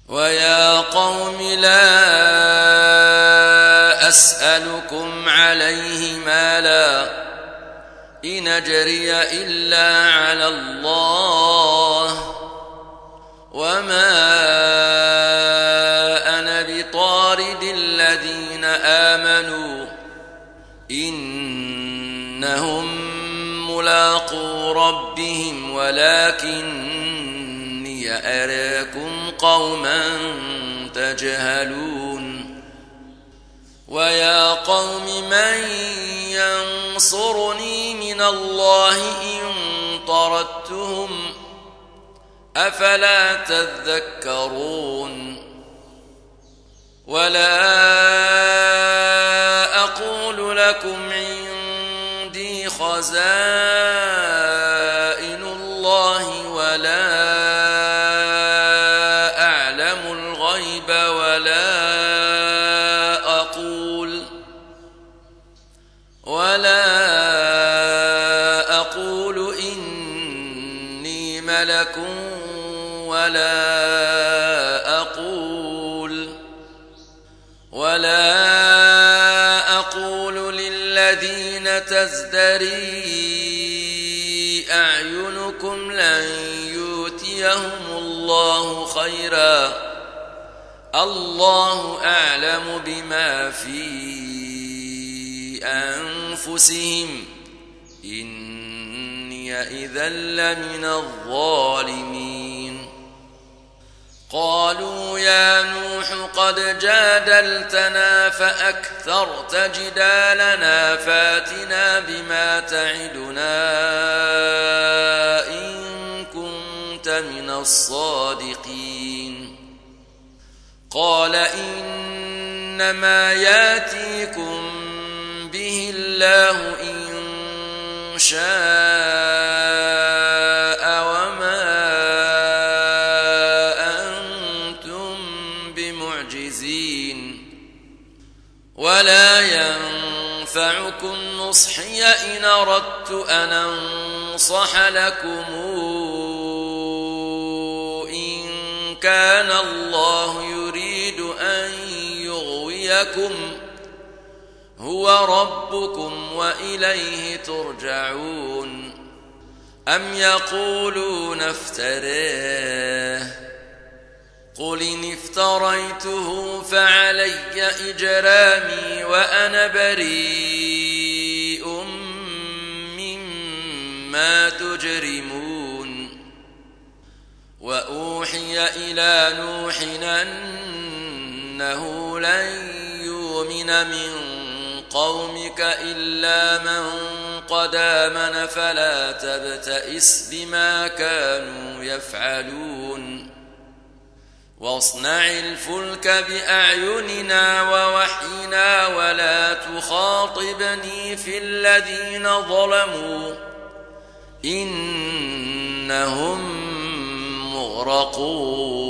ويا قوم لا أسألكم عليه مالا إن أجري إلا على الله وما أنا بطارد الذين آمنوا إنهم ملاقو ربهم ولكني أراكم قوما تجهلون ويا قوم من ينصرني من الله إن طردتهم أفلا تذكرون ولا أقول لكم عندي خزائن الله ولا أعلم الغيب ولا أقول إني ملك ولا أقول للذين تزدري أعينكم لن يؤتيهم الله خيرا الله أعلم بما في أنفسهم إني إذا لمن الظالمين قالوا يا نوح قد جادلتنا فأكثرت جدالنا فاتنا بما تعدنا إن كنت من الصادقين قال إنما ياتيكم به الله إن شاء وما أنتم بمعجزين ولا ينفعكم نصحي إن أردت أن أنصح لكم إن كان الله يريد أن يغويكم هو ربكم وإليه ترجعون أم يقولون افتراه قل إن افتريته فعلي إجرامي وأنا بريء مما تجرمون وأوحي إلى نوح أنه لن يؤمن من قومك إلا من قد آمن فلا تبتئس بما كانوا يفعلون واصنع الفلك بأعيننا ووحينا ولا تخاطبني في الذين ظلموا إنهم مغرقون